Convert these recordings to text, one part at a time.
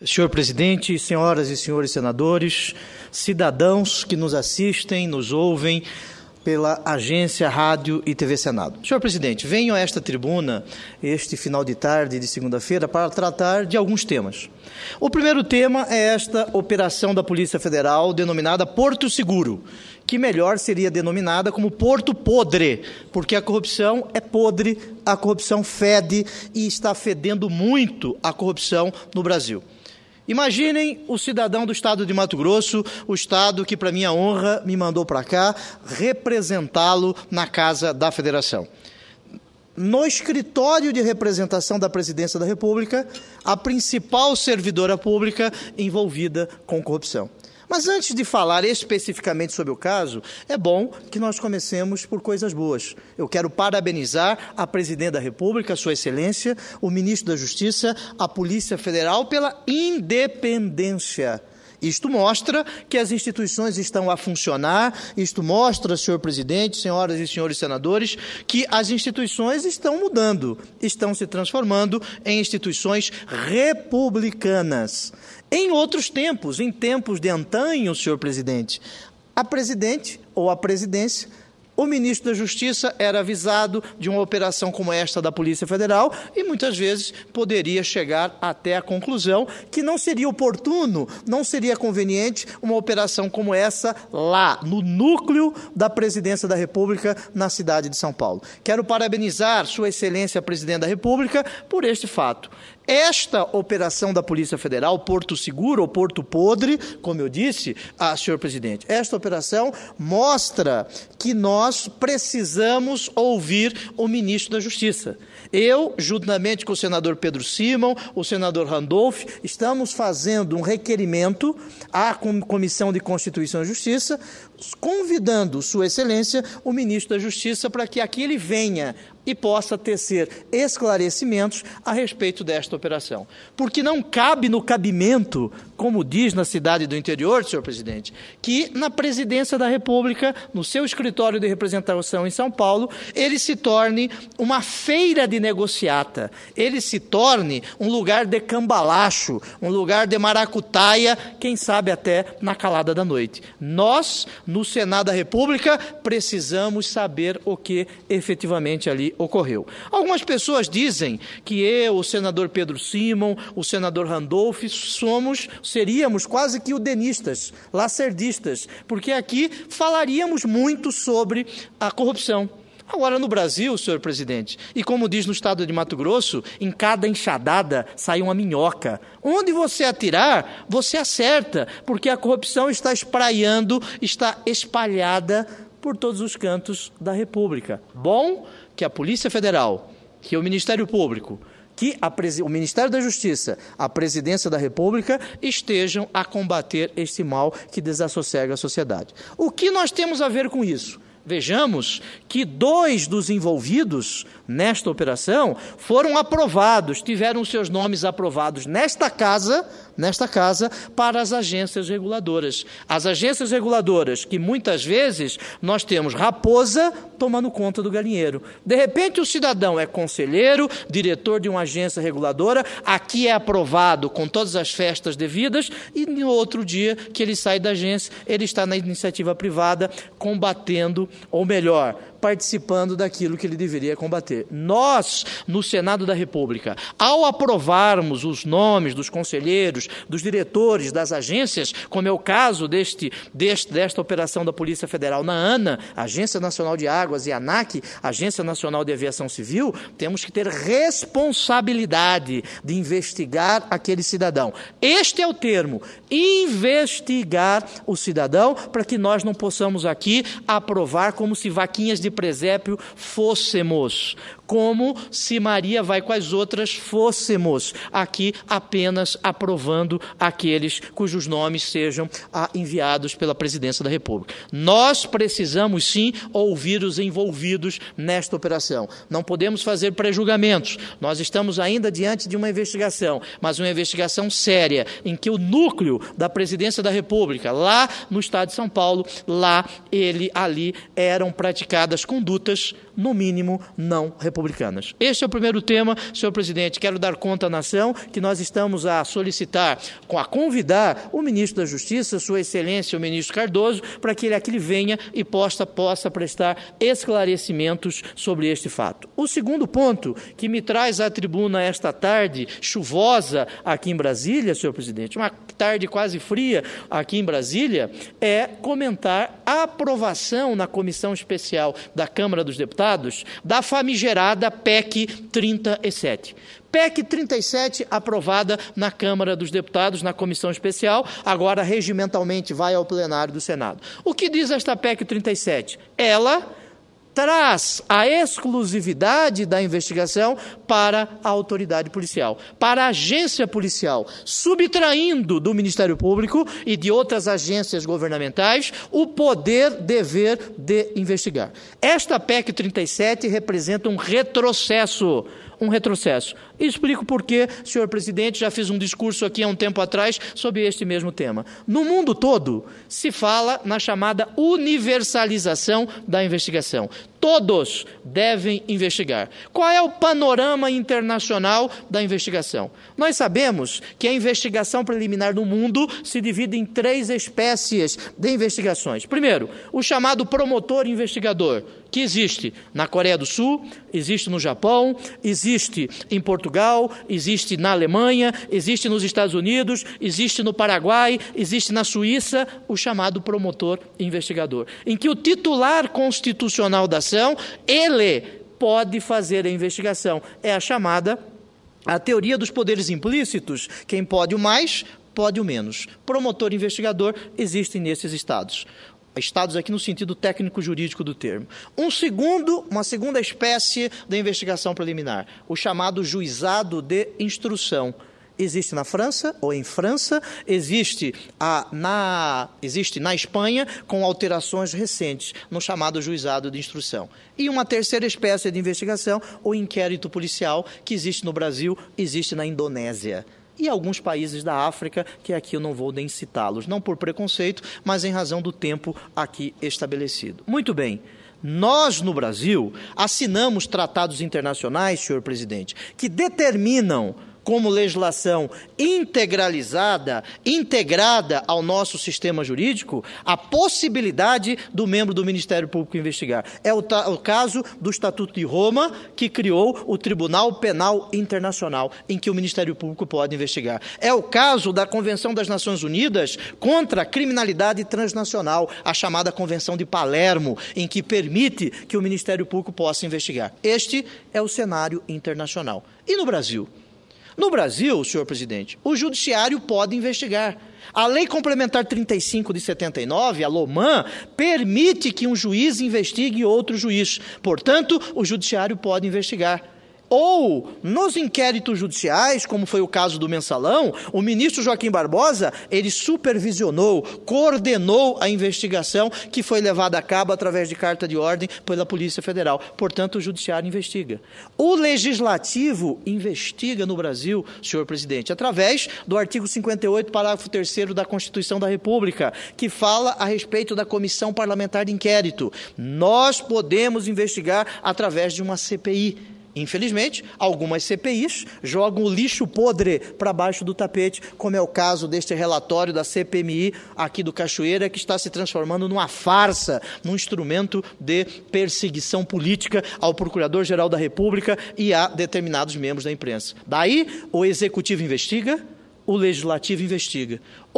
Senhor presidente, senhoras e senhores senadores, cidadãos que nos assistem, nos ouvem pela agência Rádio e TV Senado. Senhor presidente, venho a esta tribuna, este final de tarde de segunda-feira, para tratar de alguns temas. O primeiro tema é esta operação da Polícia Federal denominada Porto Seguro, que melhor seria denominada como Porto Podre, porque a corrupção é podre, a corrupção fede e está fedendo muito a corrupção no Brasil. Imaginem o cidadão do estado de Mato Grosso, o estado que, para minha honra, me mandou para cá, representá-lo na Casa da Federação. No escritório de representação da Presidência da República, a principal servidora pública envolvida com corrupção. Mas antes de falar especificamente sobre o caso, é bom que nós comecemos por coisas boas. Eu quero parabenizar a Presidente da República, Sua Excelência, o Ministro da Justiça, a Polícia Federal pela independência. Isto mostra que as instituições estão a funcionar, isto mostra, senhor presidente, senhoras e senhores senadores, que as instituições estão mudando, estão se transformando em instituições republicanas. Em outros tempos, em tempos de antanho, senhor presidente, a presidente ou a presidência, o ministro da Justiça era avisado de uma operação como esta da Polícia Federal e muitas vezes poderia chegar até a conclusão que não seria oportuno, não seria conveniente uma operação como essa lá, no núcleo da Presidência da República, na cidade de São Paulo. Quero parabenizar Sua Excelência, Presidente da República, por este fato. Esta operação da Polícia Federal, Porto Seguro ou Porto Podre, como eu disse, senhor presidente, esta operação mostra que nós precisamos ouvir o ministro da Justiça. Eu, juntamente com o senador Pedro Simon, o senador Randolph, estamos fazendo um requerimento à Comissão de Constituição e Justiça, convidando Sua Excelência, o ministro da Justiça, para que aqui ele venha e possa tecer esclarecimentos a respeito desta operação. Porque não cabe no cabimento, como diz na cidade do interior, senhor presidente, que na Presidência da República, no seu escritório de representação em São Paulo, ele se torne uma feira de negociata, ele se torne um lugar de cambalacho, um lugar de maracutaia, quem sabe até na calada da noite. Nós, no Senado da República, precisamos saber o que efetivamente ali ocorreu. Algumas pessoas dizem que eu, o senador Pedro Simon, o senador Randolph, seríamos quase que udenistas, lacerdistas, porque aqui falaríamos muito sobre a corrupção. Agora, no Brasil, senhor presidente, e como diz no estado de Mato Grosso, em cada enxadada sai uma minhoca. Onde você atirar, você acerta, porque a corrupção está espraiando, está espalhada por todos os cantos da República. Bom que a Polícia Federal, que o Ministério Público, que o Ministério da Justiça, a Presidência da República estejam a combater este mal que desassossega a sociedade. O que nós temos a ver com isso? Vejamos que 2 dos envolvidos nesta operação foram aprovados, tiveram seus nomes aprovados nesta casa para as agências reguladoras. As agências reguladoras que muitas vezes nós temos raposa tomando conta do galinheiro. De repente o cidadão é conselheiro, diretor de uma agência reguladora, aqui é aprovado com todas as festas devidas e no outro dia que ele sai da agência, ele está na iniciativa privada combatendo, ou melhor, participando daquilo que ele deveria combater. Nós, no Senado da República, ao aprovarmos os nomes dos conselheiros, dos diretores das agências, como é o caso desta operação da Polícia Federal na ANA, Agência Nacional de Águas, e ANAC, Agência Nacional de Aviação Civil, temos que ter responsabilidade de investigar aquele cidadão. Este é o termo, investigar o cidadão, para que nós não possamos aqui aprovar como se vaquinhas de presépio fôssemos, como se Maria vai com as outras fôssemos, aqui apenas aprovando aqueles cujos nomes sejam enviados pela Presidência da República. Nós precisamos sim ouvir os envolvidos nesta operação. Não podemos fazer pré-julgamentos. Nós estamos ainda diante de uma investigação, mas uma investigação séria, em que o núcleo da Presidência da República, lá no estado de São Paulo, ali eram praticadas condutas no mínimo, não republicanas. Este é o primeiro tema, senhor presidente. Quero dar conta à nação que nós estamos a solicitar, a convidar o ministro da Justiça, sua excelência, o ministro Cardoso, para que ele aqui venha e possa prestar esclarecimentos sobre este fato. O segundo ponto que me traz à tribuna esta tarde chuvosa aqui em Brasília, senhor presidente, uma tarde quase fria aqui em Brasília, é comentar a aprovação na Comissão Especial da Câmara dos Deputados da famigerada PEC 37. PEC 37, aprovada na Câmara dos Deputados, na Comissão Especial, agora regimentalmente vai ao plenário do Senado. O que diz esta PEC 37? Ela traz a exclusividade da investigação para a autoridade policial, para a agência policial, subtraindo do Ministério Público e de outras agências governamentais o dever de investigar. Esta PEC 37 representa um retrocesso. Explico por quê, senhor presidente, já fiz um discurso aqui há um tempo atrás sobre este mesmo tema. No mundo todo, se fala na chamada universalização da investigação. Todos devem investigar. Qual é o panorama internacional da investigação? Nós sabemos que a investigação preliminar no mundo se divide em 3 espécies de investigações. Primeiro, o chamado promotor investigador, que existe na Coreia do Sul, existe no Japão, existe em Portugal, existe na Alemanha, existe nos Estados Unidos, existe no Paraguai, existe na Suíça, o chamado promotor investigador, em que o titular constitucional da ação, ele pode fazer a investigação. É a teoria dos poderes implícitos, quem pode o mais, pode o menos. Promotor investigador existe nesses estados. Estados aqui no sentido técnico-jurídico do termo. Uma segunda espécie de investigação preliminar, o chamado juizado de instrução. Existe na França, ou em França, existe na Espanha, com alterações recentes, no chamado juizado de instrução. E uma terceira espécie de investigação, o inquérito policial, que existe no Brasil, existe na Indonésia. E alguns países da África, que aqui eu não vou nem citá-los, não por preconceito, mas em razão do tempo aqui estabelecido. Muito bem. Nós, no Brasil, assinamos tratados internacionais, senhor presidente, que determinam como legislação integrada ao nosso sistema jurídico, a possibilidade do membro do Ministério Público investigar. É o caso do Estatuto de Roma, que criou o Tribunal Penal Internacional, em que o Ministério Público pode investigar. É o caso da Convenção das Nações Unidas contra a criminalidade transnacional, a chamada Convenção de Palermo, em que permite que o Ministério Público possa investigar. Este é o cenário internacional. E no Brasil? No Brasil, senhor presidente, o judiciário pode investigar. A Lei Complementar 35 de 79, a LOMAN, permite que um juiz investigue outro juiz. Portanto, o judiciário pode investigar. Ou, nos inquéritos judiciais, como foi o caso do Mensalão, o ministro Joaquim Barbosa, ele supervisionou, coordenou a investigação que foi levada a cabo através de carta de ordem pela Polícia Federal. Portanto, o judiciário investiga. O legislativo investiga no Brasil, senhor presidente, através do artigo 58, parágrafo 3º da Constituição da República, que fala a respeito da Comissão Parlamentar de Inquérito. Nós podemos investigar através de uma CPI. Infelizmente, algumas CPIs jogam o lixo podre para baixo do tapete, como é o caso deste relatório da CPMI aqui do Cachoeira, que está se transformando numa farsa, num instrumento de perseguição política ao Procurador-Geral da República e a determinados membros da imprensa. Daí, o Executivo investiga, o Legislativo investiga.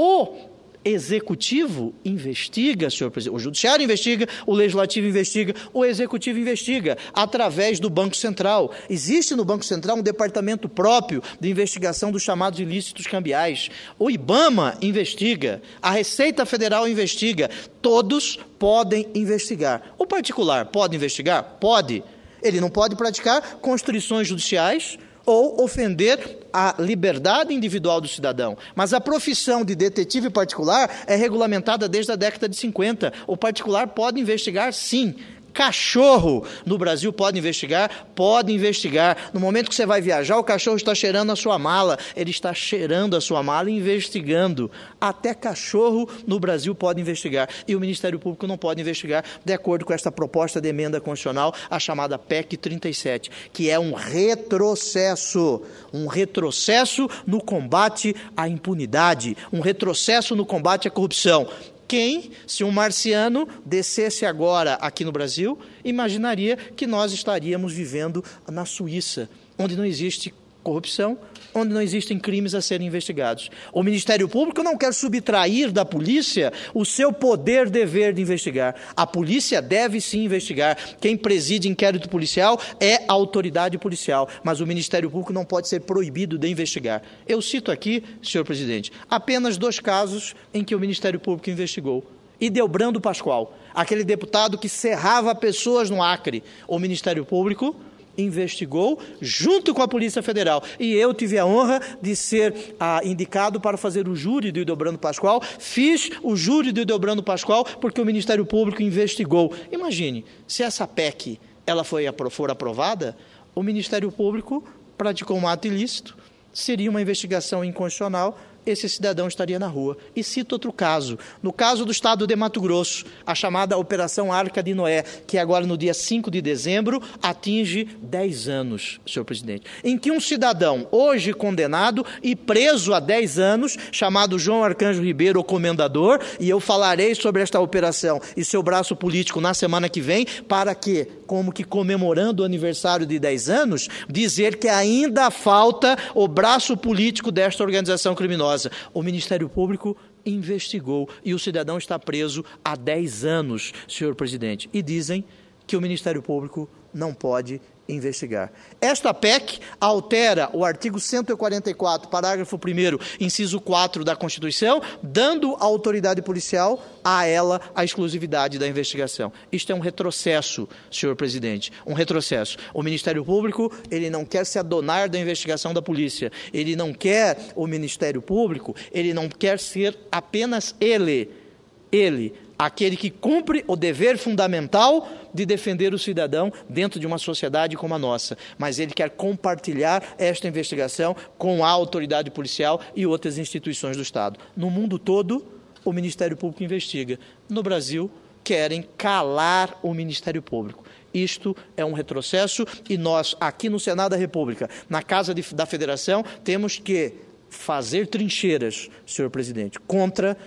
O Executivo investiga, senhor presidente, o Judiciário investiga, o Legislativo investiga, o Executivo investiga, através do Banco Central. Existe no Banco Central um departamento próprio de investigação dos chamados ilícitos cambiais. O IBAMA investiga, a Receita Federal investiga, todos podem investigar. O particular pode investigar? Pode. Ele não pode praticar constrições judiciais ou ofender a liberdade individual do cidadão. Mas a profissão de detetive particular é regulamentada desde a década de 50. O particular pode investigar, sim, Cachorro no Brasil pode investigar? Pode investigar. No momento que você vai viajar, o cachorro está cheirando a sua mala. Ele está cheirando a sua mala e investigando. Até cachorro no Brasil pode investigar. E o Ministério Público não pode investigar, de acordo com esta proposta de emenda constitucional, a chamada PEC 37, que é um retrocesso no combate à impunidade, um retrocesso no combate à corrupção. Se um marciano descesse agora aqui no Brasil, imaginaria que nós estaríamos vivendo na Suíça, onde não existe corrupção, onde não existem crimes a serem investigados. O Ministério Público não quer subtrair da polícia o seu poder, dever de investigar. A polícia deve sim investigar. Quem preside inquérito policial é a autoridade policial, mas o Ministério Público não pode ser proibido de investigar. Eu cito aqui, senhor presidente, apenas 2 casos em que o Ministério Público investigou. Ildebrando Pascoal, aquele deputado que cerrava pessoas no Acre. O Ministério Público investigou junto com a Polícia Federal. E eu tive a honra de ser indicado para fazer o júri do Ildebrando Pascoal. Fiz o júri do Ildebrando Pascoal porque o Ministério Público investigou. Imagine, se essa PEC for aprovada, o Ministério Público praticou um ato ilícito, seria uma investigação inconstitucional, esse cidadão estaria na rua. E cito outro caso. No caso do estado de Mato Grosso, a chamada Operação Arca de Noé, que agora no dia 5 de dezembro atinge 10 anos, senhor presidente, em que um cidadão, hoje condenado e preso há 10 anos, chamado João Arcanjo Ribeiro, o comendador, e eu falarei sobre esta operação e seu braço político na semana que vem, para que, como que comemorando o aniversário de 10 anos, dizer que ainda falta o braço político desta organização criminosa. O Ministério Público investigou e o cidadão está preso há 10 anos, senhor presidente. E dizem que o Ministério Público não pode investigar. Esta PEC altera o artigo 144, parágrafo 1º, inciso 4 da Constituição, dando à autoridade policial, a ela, a exclusividade da investigação. Isto é um retrocesso, senhor presidente, um retrocesso. O Ministério Público, ele não quer se adonar da investigação da polícia, o Ministério Público, ele não quer ser apenas ele, aquele que cumpre o dever fundamental de defender o cidadão dentro de uma sociedade como a nossa. Mas ele quer compartilhar esta investigação com a autoridade policial e outras instituições do Estado. No mundo todo, o Ministério Público investiga. No Brasil, querem calar o Ministério Público. Isto é um retrocesso e nós, aqui no Senado da República, na Casa da Federação, temos que fazer trincheiras, senhor presidente, contra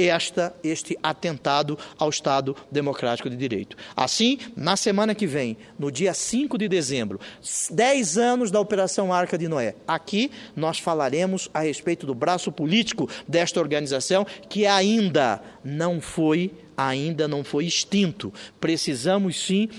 este atentado ao Estado Democrático de Direito. Assim, na semana que vem, no dia 5 de dezembro, 10 anos da Operação Arca de Noé, aqui nós falaremos a respeito do braço político desta organização que ainda não foi extinto. Precisamos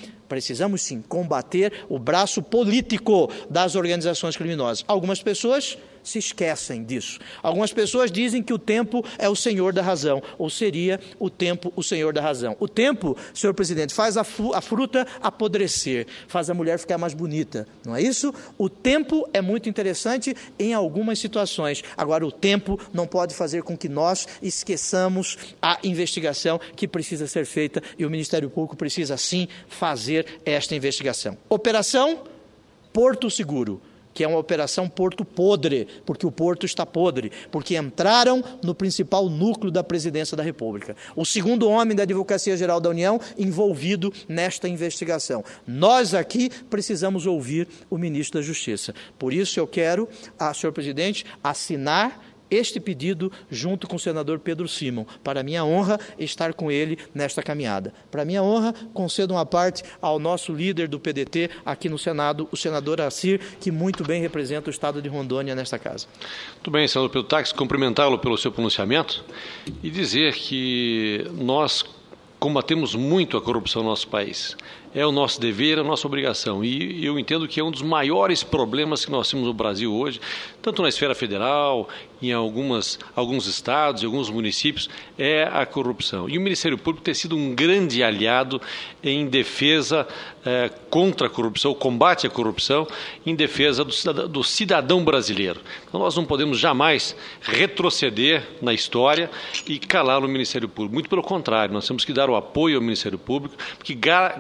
sim combater o braço político das organizações criminosas. Algumas pessoas se esquecem disso. Algumas pessoas dizem que o tempo é o senhor da razão, ou seria o tempo o senhor da razão. O tempo, senhor presidente, faz a fruta apodrecer, faz a mulher ficar mais bonita, não é isso? O tempo é muito interessante em algumas situações. Agora, o tempo não pode fazer com que nós esqueçamos a investigação que precisa ser feita e o Ministério Público precisa, sim, fazer esta investigação. Operação Porto Seguro, que é uma operação Porto Podre, porque o Porto está podre, porque entraram no principal núcleo da Presidência da República. O segundo homem da Advocacia-Geral da União envolvido nesta investigação. Nós aqui precisamos ouvir o ministro da Justiça. Por isso eu quero, senhor presidente, assinar este pedido junto com o senador Pedro Simon. Para minha honra, estar com ele nesta caminhada. Para minha honra, concedo uma parte ao nosso líder do PDT aqui no Senado, o senador Assir, que muito bem representa o estado de Rondônia nesta casa. Muito bem, senador Pedro Taques, cumprimentá-lo pelo seu pronunciamento e dizer que nós combatemos muito a corrupção no nosso país. É o nosso dever, é a nossa obrigação. E eu entendo que é um dos maiores problemas que nós temos no Brasil hoje, tanto na esfera federal, em alguns estados, em alguns municípios, é a corrupção. E o Ministério Público tem sido um grande aliado em defesa contra a corrupção, o combate à corrupção, em defesa do cidadão brasileiro. Então nós não podemos jamais retroceder na história e calar o Ministério Público. Muito pelo contrário, nós temos que dar o apoio ao Ministério Público, porque graças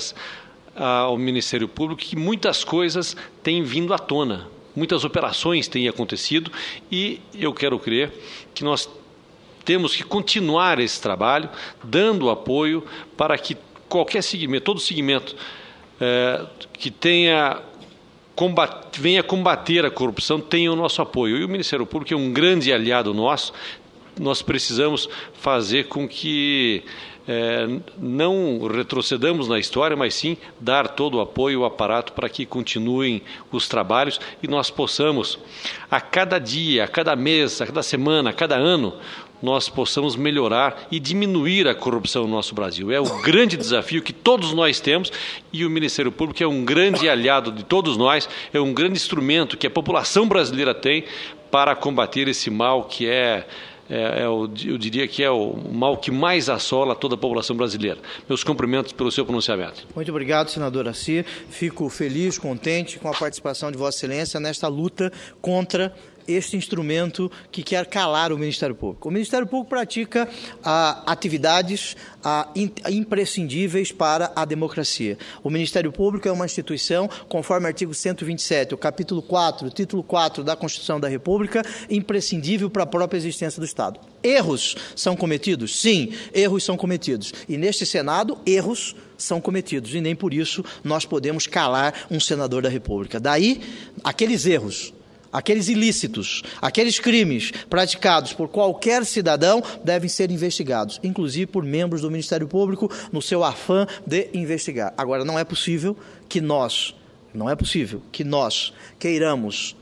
graças ao Ministério Público que muitas coisas têm vindo à tona, muitas operações têm acontecido e eu quero crer que nós temos que continuar esse trabalho, dando apoio para que qualquer segmento, todo segmento que venha combater a corrupção tenha o nosso apoio. E o Ministério Público é um grande aliado nosso. Nós precisamos fazer com que não retrocedamos na história, mas sim dar todo o apoio ao aparato para que continuem os trabalhos e nós possamos, a cada dia, a cada mês, a cada semana, a cada ano, nós possamos melhorar e diminuir a corrupção no nosso Brasil. É o grande desafio que todos nós temos e o Ministério Público é um grande aliado de todos nós, é um grande instrumento que a população brasileira tem para combater esse mal que eu diria que é o mal que mais assola toda a população brasileira. Meus cumprimentos pelo seu pronunciamento. Muito obrigado, senador Assir. Fico feliz, contente com a participação de Vossa Excelência nesta luta contra este instrumento que quer calar o Ministério Público. O Ministério Público pratica atividades imprescindíveis para a democracia. O Ministério Público é uma instituição, conforme o artigo 127, o capítulo 4, o título 4 da Constituição da República, imprescindível para a própria existência do Estado. Erros são cometidos? Sim, erros são cometidos. E neste Senado, erros são cometidos. E nem por isso nós podemos calar um senador da República. Daí, aqueles erros, aqueles ilícitos, aqueles crimes praticados por qualquer cidadão devem ser investigados, inclusive por membros do Ministério Público, no seu afã de investigar. Agora, não é possível que nós queiramos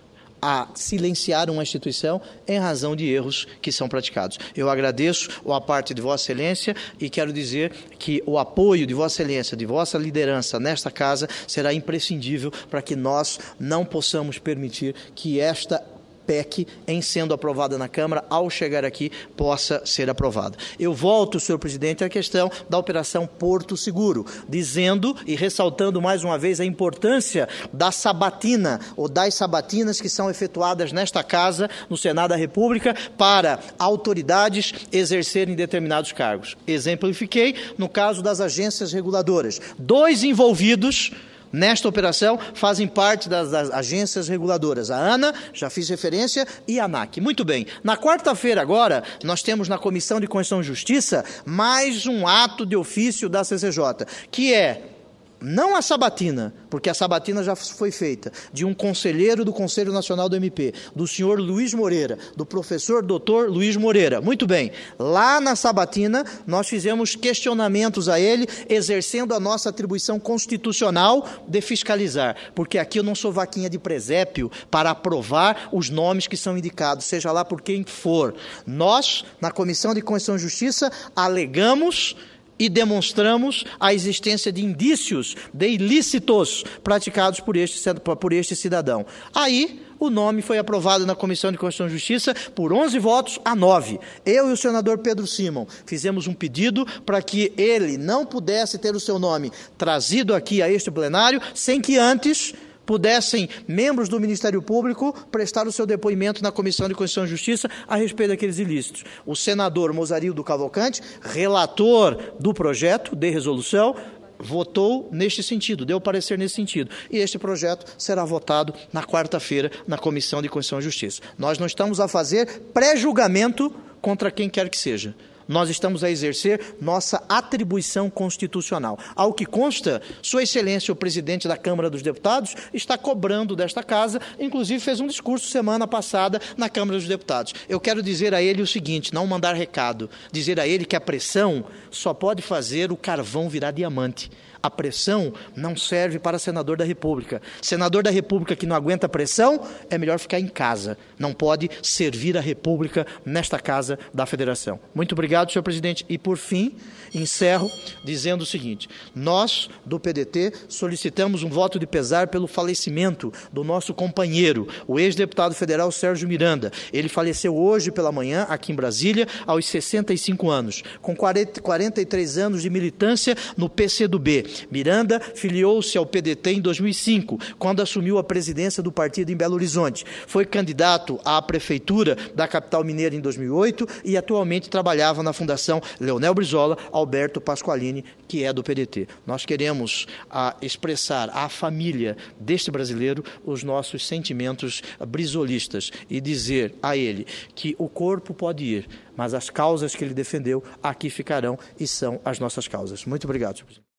silenciar uma instituição em razão de erros que são praticados. Eu agradeço a parte de Vossa Excelência e quero dizer que o apoio de Vossa Excelência, de Vossa liderança nesta casa será imprescindível para que nós não possamos permitir que esta PEC, em sendo aprovada na Câmara, ao chegar aqui, possa ser aprovada. Eu volto, senhor presidente, à questão da Operação Porto Seguro, dizendo e ressaltando mais uma vez a importância da sabatina, ou das sabatinas que são efetuadas nesta casa, no Senado da República, para autoridades exercerem determinados cargos. Exemplifiquei no caso das agências reguladoras. 2 envolvidos nesta operação fazem parte das agências reguladoras, a ANA, já fiz referência, e a ANAC. Muito bem, na quarta-feira agora, nós temos na Comissão de Constituição e Justiça mais um ato de ofício da CCJ, que é não a sabatina, porque a sabatina já foi feita, de um conselheiro do Conselho Nacional do MP, do senhor Luiz Moreira, do professor doutor Luiz Moreira. Muito bem, lá na sabatina nós fizemos questionamentos a ele, exercendo a nossa atribuição constitucional de fiscalizar, porque aqui eu não sou vaquinha de presépio para aprovar os nomes que são indicados, seja lá por quem for. Nós, na Comissão de Constituição e Justiça, alegamos e demonstramos a existência de indícios de ilícitos praticados por este cidadão. Aí, o nome foi aprovado na Comissão de Constituição e Justiça por 11 votos a 9. Eu e o senador Pedro Simon fizemos um pedido para que ele não pudesse ter o seu nome trazido aqui a este plenário, sem que antes pudessem membros do Ministério Público prestar o seu depoimento na Comissão de Constituição e Justiça a respeito daqueles ilícitos. O senador Mozarildo Cavalcante, relator do projeto de resolução, votou neste sentido, deu parecer nesse sentido. E este projeto será votado na quarta-feira na Comissão de Constituição e Justiça. Nós não estamos a fazer pré-julgamento contra quem quer que seja. Nós estamos a exercer nossa atribuição constitucional. Ao que consta, Sua Excelência, o presidente da Câmara dos Deputados, está cobrando desta casa, inclusive fez um discurso semana passada na Câmara dos Deputados. Eu quero dizer a ele o seguinte, não mandar recado, dizer a ele que a pressão só pode fazer o carvão virar diamante. A pressão não serve para senador da República. Senador da República que não aguenta pressão, é melhor ficar em casa. Não pode servir a República nesta casa da Federação. Muito obrigado, senhor presidente. E, por fim, encerro dizendo o seguinte. Nós, do PDT, solicitamos um voto de pesar pelo falecimento do nosso companheiro, o ex-deputado federal Sérgio Miranda. Ele faleceu hoje pela manhã, aqui em Brasília, aos 65 anos, com 43 anos de militância no PCdoB. Miranda filiou-se ao PDT em 2005, quando assumiu a presidência do partido em Belo Horizonte. Foi candidato à prefeitura da capital mineira em 2008 e atualmente trabalhava na Fundação Leonel Brizola Alberto Pasqualini, que é do PDT. Nós queremos expressar à família deste brasileiro os nossos sentimentos brizolistas e dizer a ele que o corpo pode ir, mas as causas que ele defendeu aqui ficarão e são as nossas causas. Muito obrigado, senhor presidente.